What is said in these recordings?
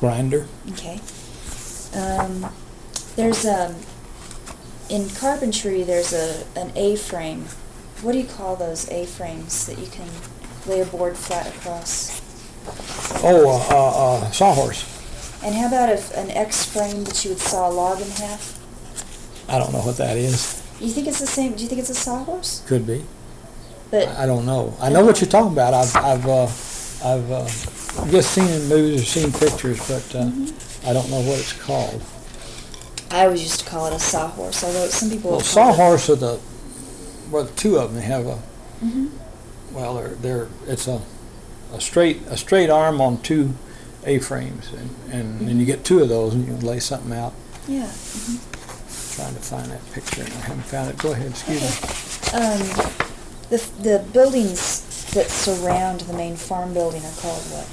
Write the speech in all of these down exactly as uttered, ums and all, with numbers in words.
Grinder. Okay. Um, there's um, in carpentry. There's a an A-frame. What do you call those A-frames that you can lay a board flat across? Oh, uh, uh, uh, sawhorse. And how about if an X-frame that you would saw a log in half? I don't know what that is. You think it's the same? Do you think it's a sawhorse? Could be. But I don't know. I know what you're talking about. I've I've uh, I've uh, just seen in movies or seen pictures, but uh, mm-hmm. I don't know what it's called. I always used to call it a sawhorse, although some people. Well, sawhorse are the well, two of them. They have a mm-hmm. well, they're they're it's a a straight a straight arm on two A-frames, and and mm-hmm. then you get two of those, and you can lay something out. Yeah. Mm-hmm. Trying to find that picture, and I haven't found it. Go ahead. Excuse okay. me. Um, the the buildings that surround the main farm building are called what?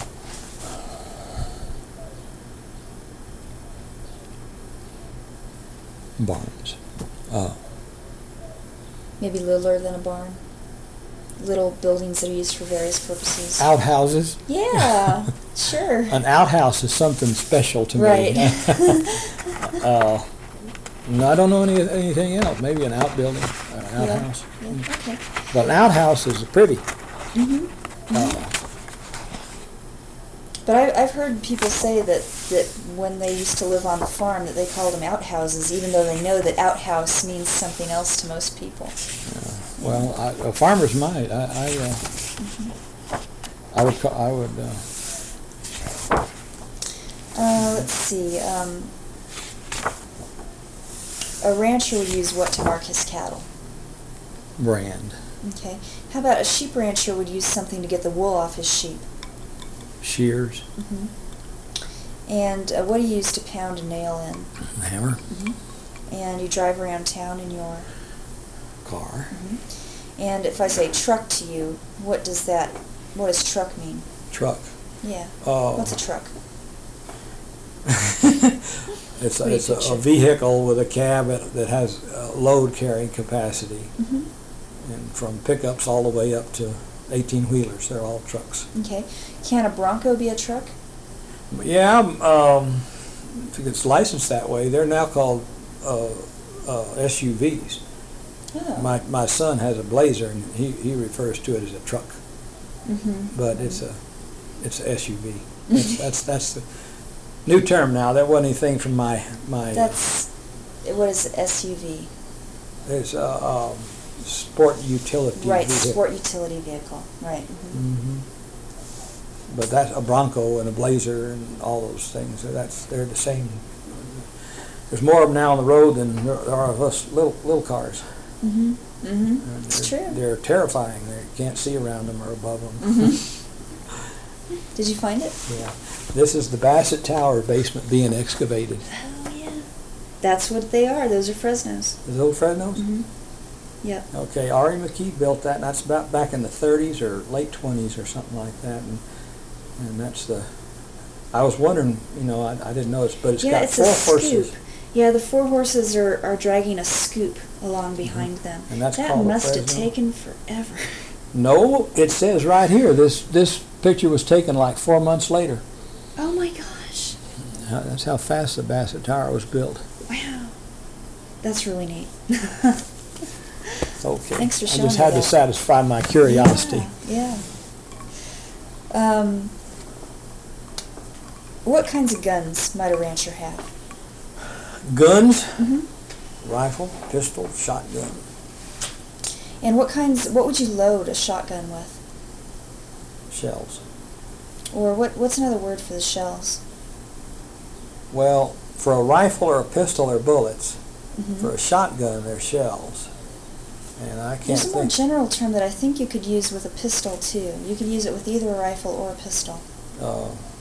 Barns. Uh, Maybe littler than a barn. Little buildings that are used for various purposes. Outhouses. Yeah, sure. An outhouse is something special to right. me. uh, no, I don't know any, anything else. Maybe an outbuilding, an outhouse. Yeah. Yeah. Okay. But an outhouse is pretty. Mm-hmm. Mm-hmm. Uh, But I, I've heard people say that, that when they used to live on the farm that they called them outhouses, even though they know that outhouse means something else to most people. uh, well, I, uh, farmers might. I, I, uh, mm-hmm. I would. Ca- I would. Uh, uh, let's see. Um, a rancher would use what to mark his cattle? brand. Okay. How about a sheep rancher would use something to get the wool off his sheep? Shears. Mm-hmm. And uh, what do you use to pound a nail in? Hammer. Mm-hmm. And you drive around town in your Car. Mm-hmm. And if I say truck to you, what does that? What does truck mean? Truck. Yeah. Uh, What's a truck? it's a, What do you it's a, picture? a vehicle with a cab that, that has uh, load carrying capacity, Mm-hmm. and from pickups all the way up to eighteen wheelers. They're all trucks. Okay. Can a Bronco be a truck? Yeah, um, if it's licensed that way, they're now called uh, uh, S U Vs. Oh. My my son has a Blazer, and he, he refers to it as a truck, Mm-hmm. but it's a it's a S U V. That's that's, that's the new term now. That wasn't anything from my my. That's what is S U V? It's a um, sport utility. Right, vehicle. sport utility vehicle. Right. Mm-hmm. Mm-hmm. But that's a Bronco and a Blazer and all those things. That's they're the same. There's more of them now on the road than there are of us little little cars. Mm-hmm. Mm-hmm. And It's they're, true. They're terrifying. They can't see around them or above them. Mm-hmm. Did you find it? Yeah. This is the Bassett Tower basement being excavated. Oh yeah. That's what they are. Those are Fresnos. Is those Fresnos? Mm-hmm. Yep. Okay, Ari McKee built that, and that's about back in the thirties or late twenties or something like that. And and that's the. I was wondering, you know, I, I didn't know it's, but it's Yeah, got it's four a horses. scoop. Yeah, the four horses are, are dragging a scoop along behind Mhm. them. And that's that called a must have Fresno? taken forever. No, it says right here. This this picture was taken like four months later. Oh my gosh! Uh, That's how fast the Bassett Tower was built. Wow, that's really neat. Okay. Thanks for I showing just me had to that. satisfy my curiosity. Yeah. yeah. Um, what kinds of guns might a rancher have? Guns, Mm-hmm. rifle, pistol, shotgun. And what kinds? What would you load a shotgun with? Shells. Or what? What's another word for the shells? Well, for a rifle or a pistol, they're bullets. Mm-hmm. For a shotgun, they're shells. And I can't There's a more think. general term that I think you could use with a pistol too. You could use it with either a rifle or a pistol. Uh,